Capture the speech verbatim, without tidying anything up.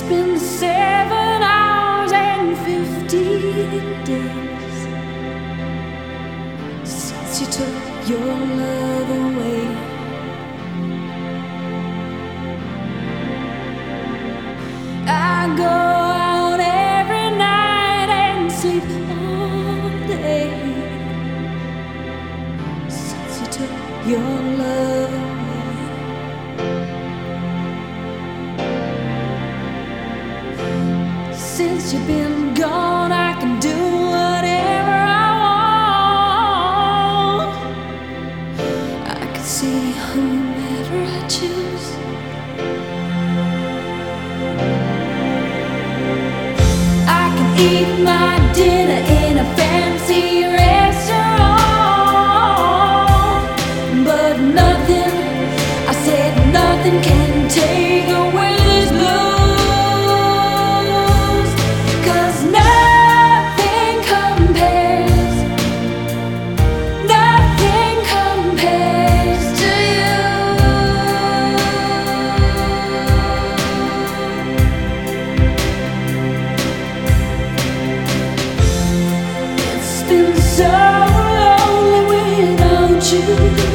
been seven hours and fifteen days since you took your love away. I go out every night and sleep all day since you took your love away. Since you've been gone, I can do whatever I want. I can see whomever I choose. I can eat my dinner in a fancy restaurant, but nothing, I said nothing can take away this blues. So lonely without you.